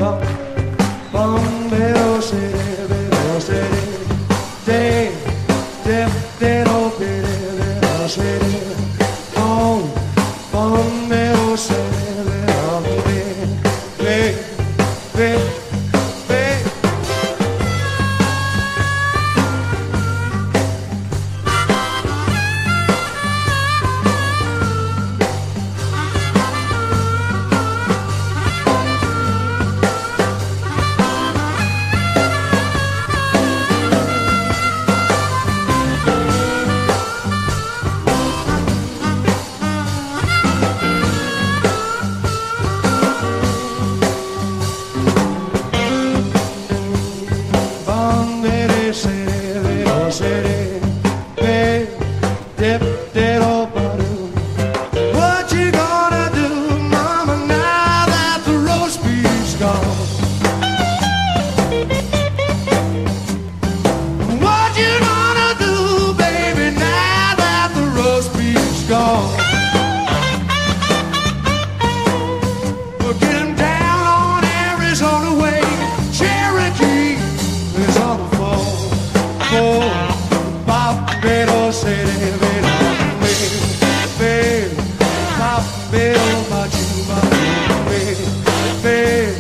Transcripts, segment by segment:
Bombero City, Little City, day, dip, little bitty, little city, home, Bombero City, little bitty, big, big, big. Bombay City, little city, big, dip, diddle, ba-doo. What you gonna do, mama, now that the roast beef's gone? What you gonna do, baby, now that the roast beef's gone? We're getting down on Arizona way, Cherokee is on the phone. Oh, Bombay City, baby, Bombay, baby,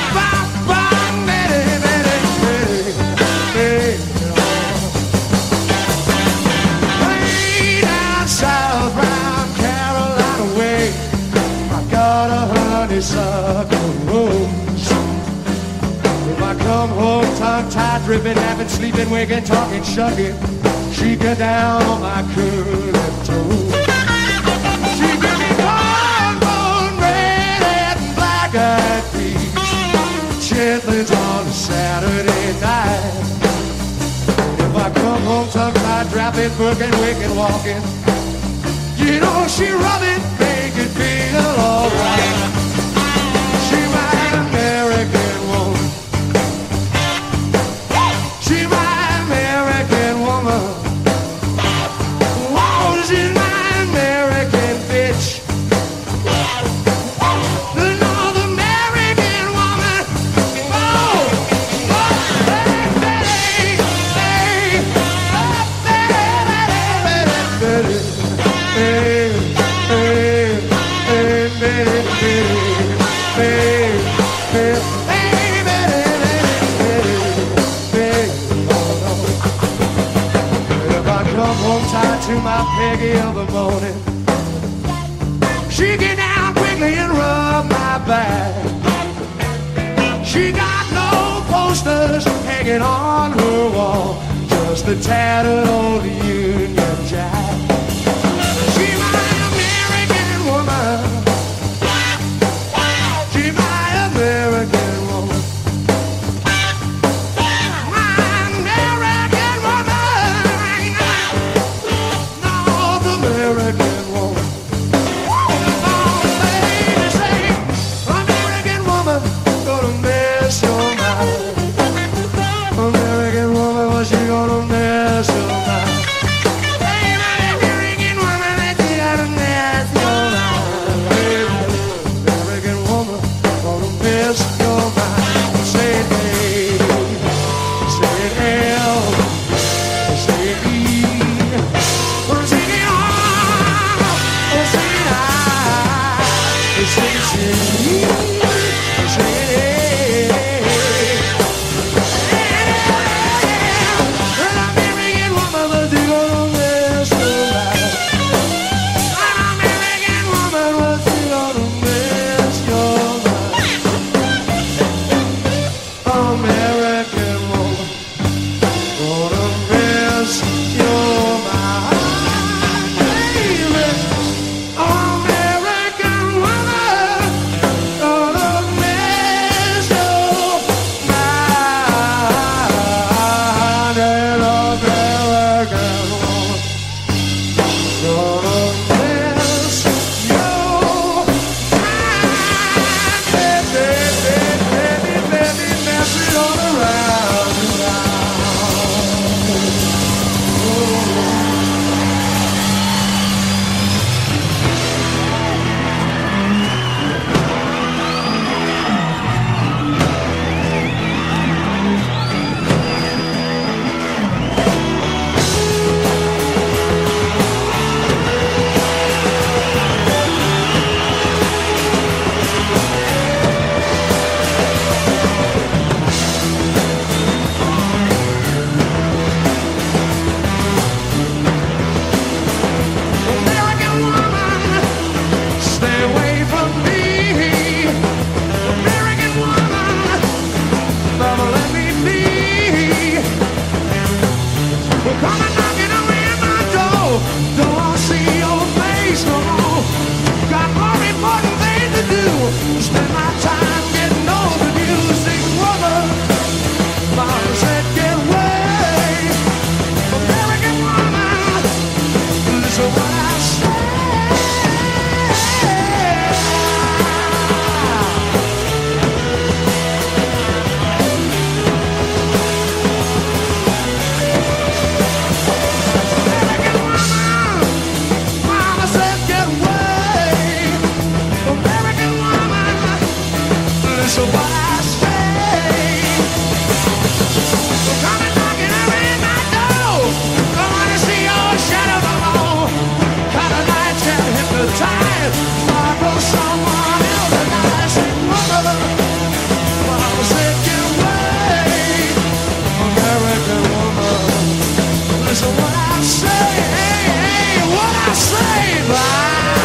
way down south round Carolina way, I got a honeysuckle rose. If I come home tongue-tied, dripping, napping, sleeping, waking, talking, shucking, she get down on my curly toes. She give me cornbone, red and black-eyed peas, chitlins on a Saturday night. If I come home tongue-tied, dropping, booking, waking, walking, you know she rubbing, make it feel alright. She my American woman. She my American woman. Whoa, she's my American bitch. The North American woman. Oh, hey, Betty, hey, Betty, hey, hey, hey, Betty, hey, hey, hey, come home tied to my Peggy of the morning, she get down quickly and rub my back. She got no posters hanging on her wall, just a tattered old Union Jack. She my American woman. She my American woman. American woman. Oh, baby, say, American woman, gonna mess your mind. American woman, what's she gonna mess your mind? Hey, my American woman, that's gonna mess your mind. Baby, American woman, gonna mess your mind. Say it, baby. Say it, L. Say it, E. Say it, Listen what I say. So come and knocking around my door. I wanna see your shadow no more. Kind of lights can hypnotize. Sparkle someone else and I say, woman, mama said get away. American woman. Listen what I say. Hey, what I say. Bye.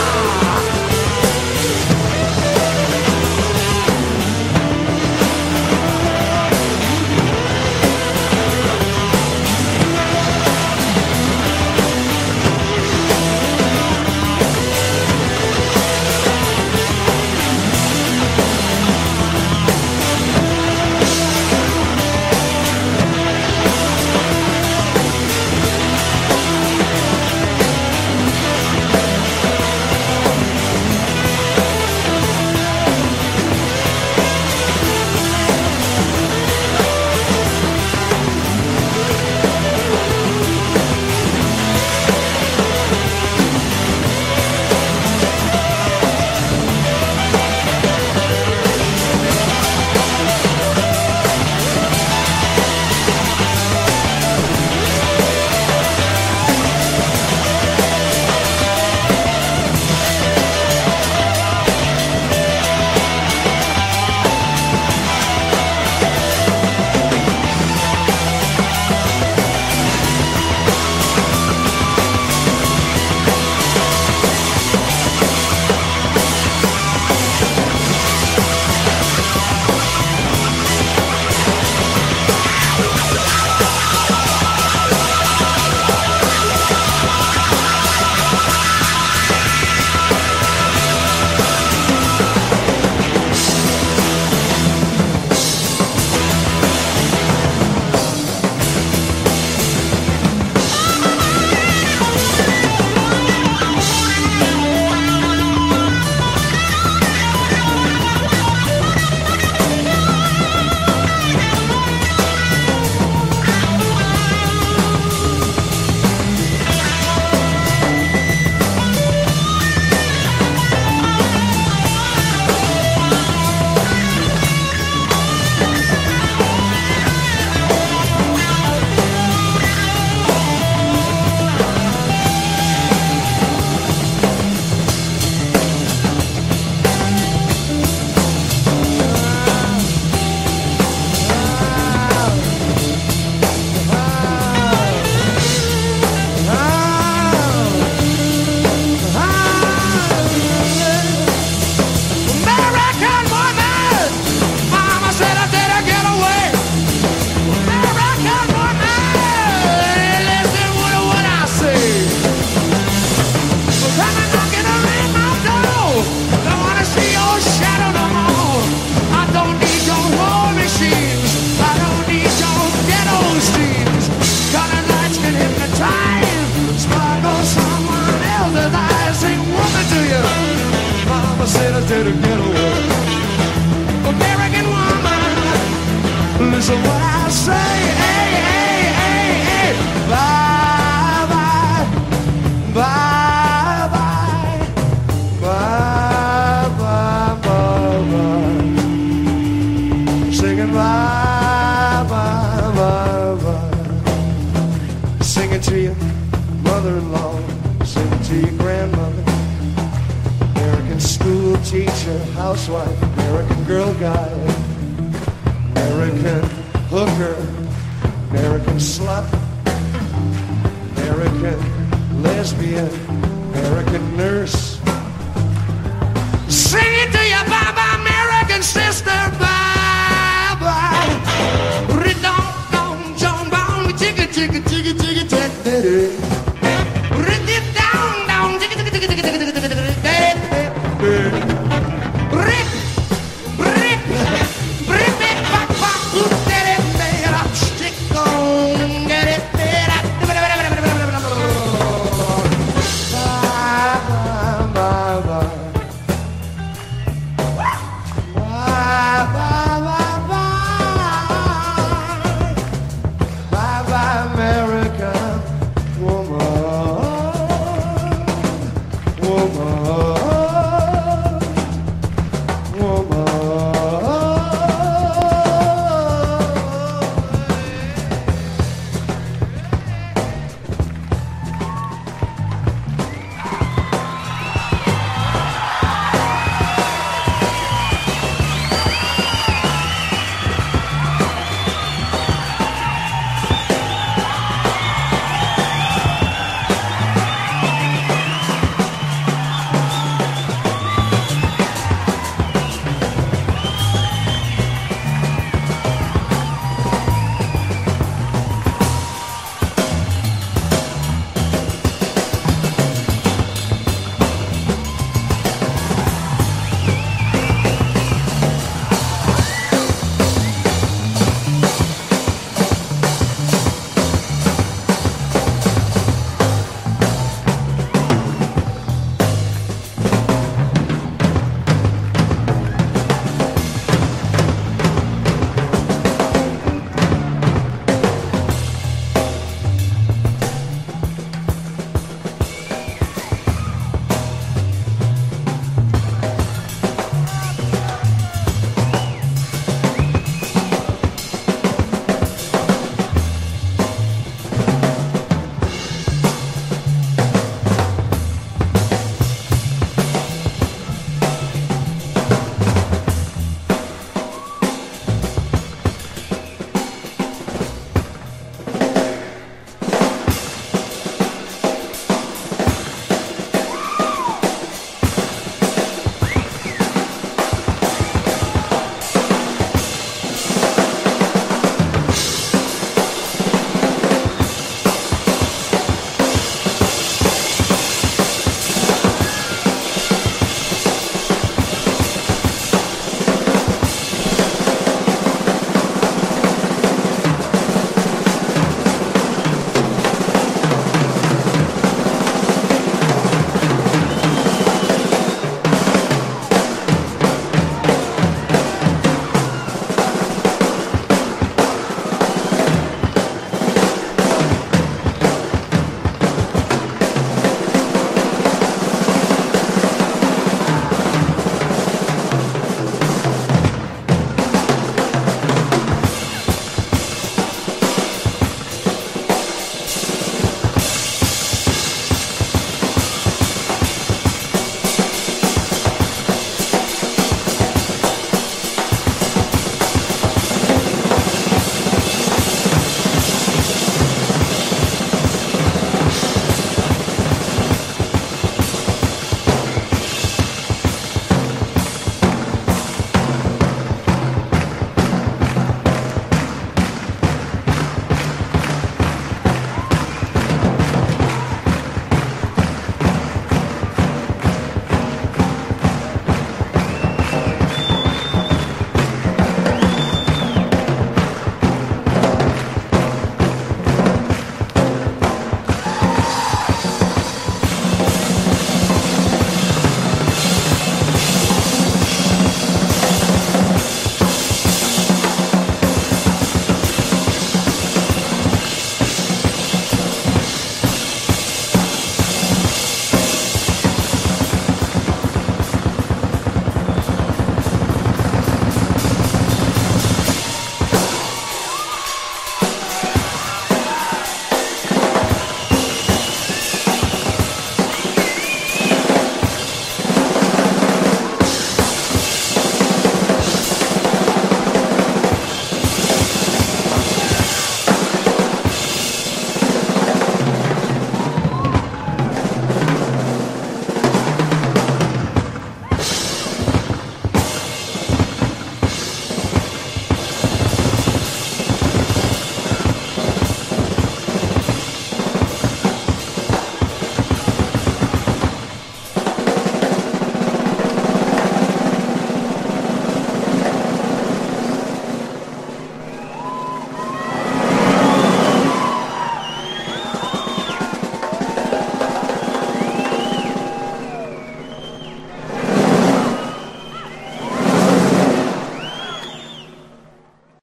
To get away. American woman, listen what I say. Hey, hey, hey, hey. Bye, bye, bye, bye, bye, bye, bye, bye. Singing bye, bye, bye, bye. Singing to your mother-in-law, singing to your grandmother. School teacher, housewife, American girl guide, American hooker, American slut, American lesbian, American nurse. Sing it to your bye-bye American sister, bye-bye. Ridon, don, John, bon, chicka, chicka, chicka.